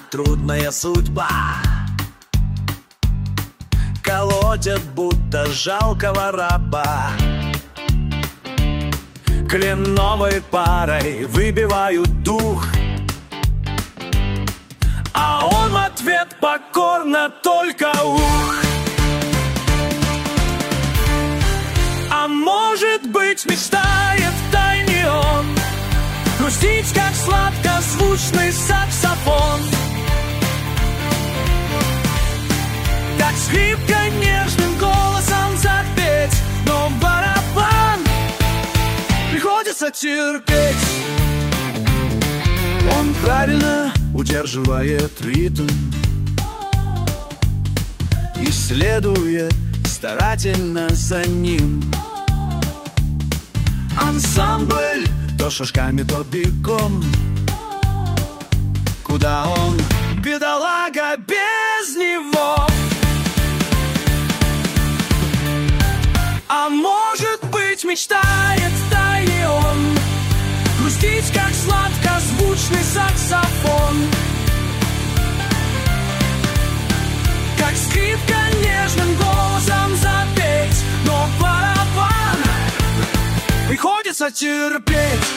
трудная судьба колотят, будто жалкого раба. Кленовой парой выбивают дух, а он в ответ покорно только ух. А может быть, мечтает втайне он грустить, как сладкозвучный саксофон, как скрипка нежным голосом запеть, но барабан приходится терпеть. Он правильно удерживает ритм и следует старательно за ним. Ансамбль то шажками, то бегом. Куда он, бедолага, без него? А может быть, мечтает втайне он грустить, как сладкозвучный саксофон, как скрипка нежным голосом запеть, но барабан приходится терпеть.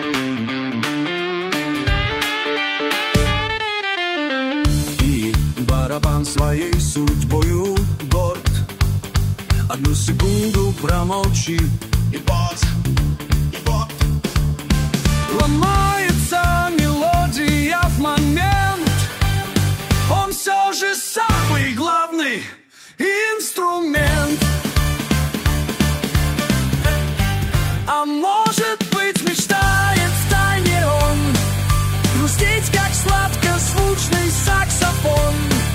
И барабан своей судьбою горд. Одну секунду промолчи, и вот ломается мелодия в момент. Он все же самый главный инструмент. А может быть, мечтает втайне он грустить, как сладкозвучный саксофон,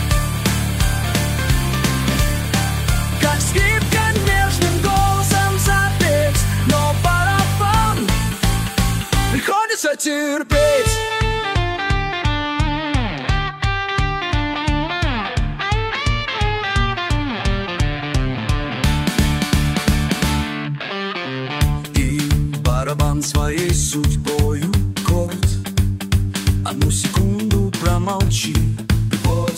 как скрипка нежным голосом запеть, но барабан приходится терпеть. Барабан своей судьбою горд. Одну секунду промолчи, и вот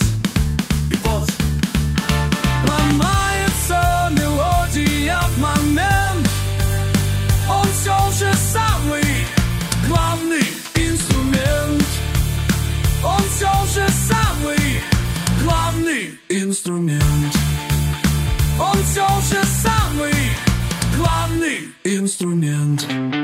ломается мелодия в момент. Он все же самый главный инструмент. Он все же самый главный инструмент. Он все же самый главный инструмент.